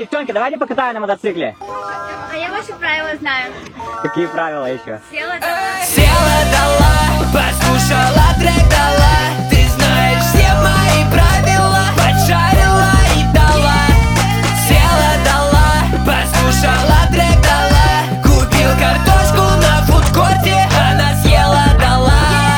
девчонки, давайте покатаем на мотоцикле. А я ваши правила знаю. Какие правила еще? Села дала. Села дала, послушала трек дала. Ты знаешь все мои правила, поджарила и дала. Села дала, послушала трек дала. Купил картошку на фудкорте, она съела дала.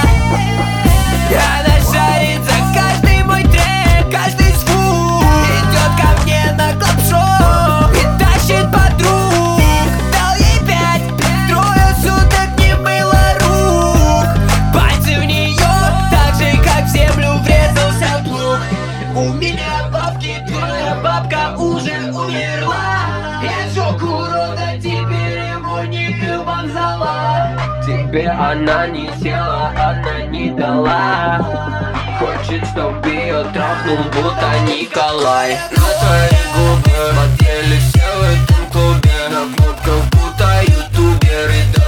Она шарит за каждый мой трек, каждый звук. Идет ко мне на клаб-шоу и тащит подруг. Дал ей 5, трое суток не мыла рук. Пальцы в нее, так же как в землю врезался плуг. У меня бабки, твоя бабка уже умерла. Я шок урода, теперь его не вокзала. Тебе она не села, она не дала. Хочет, чтоб ее трахнул, будто Николай. На твои губы смотрели все в этом клубе. На кнопках будто ютуберы.